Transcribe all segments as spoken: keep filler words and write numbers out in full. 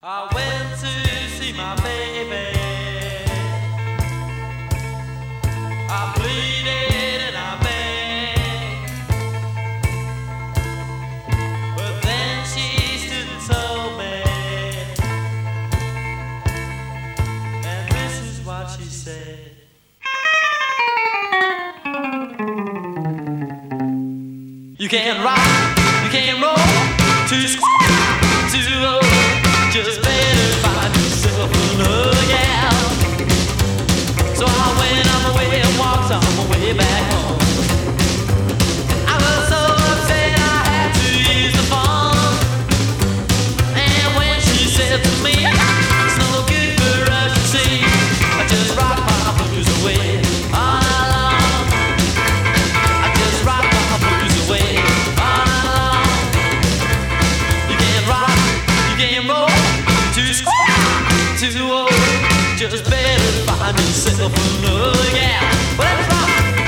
I went to see my baby. I pleaded and I begged, but then she stood and told me, and this is what she said. You can't rock, you can't roll, too square, too low. Just better find yourself another gal. So I went on my way and walked on my way back home. I was so upset I had to use the phone. And when she said to me, it's no good for us to see, I just rock my blues away all night long. I just rock my blues away all night long. You can't rock, you can't roll, too square, too old. Just better find yourself another gal. Well, let's rock.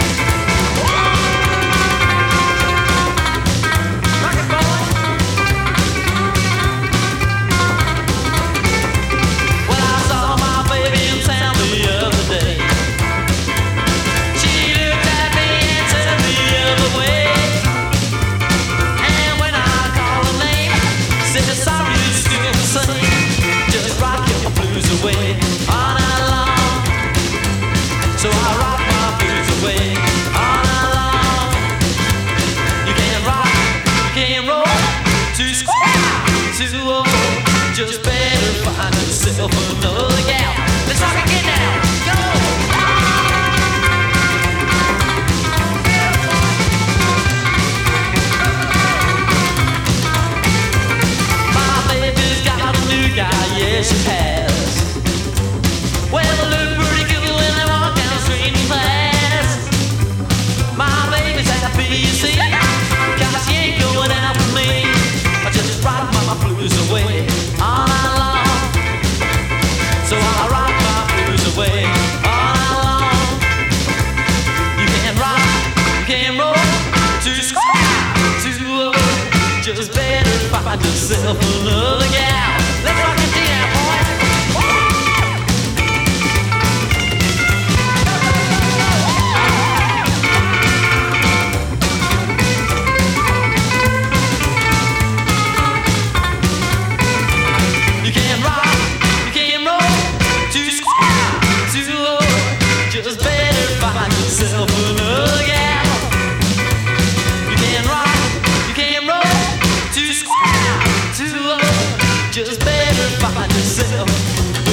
Rock it, boy. Well, I saw my baby in town the other day. She looked at me and turned the other way. And when I called her name, said sorry, it's still the same. Just rock your blues away all night long. So I rock my blues away all night long. You can't rock, you can't roll, too square, too old. Just better find yourself another gal. Let's rock it, get down, go! My baby's got a new guy, yes she has. Well, they look pretty good when they walk down the street in class. My baby's happy, you see, cause she ain't going out with me. I just rock my blues away all night long. So I rock my blues away all night long. You can't rock, you can't roll, too square, too old. Just better find yourself another gal. Let's rock it down, boy. You can't rock, you can't roll, too square, too old. Just better find yourself another gal. You can't rock, you can't roll, too square, too old. Just better find yourself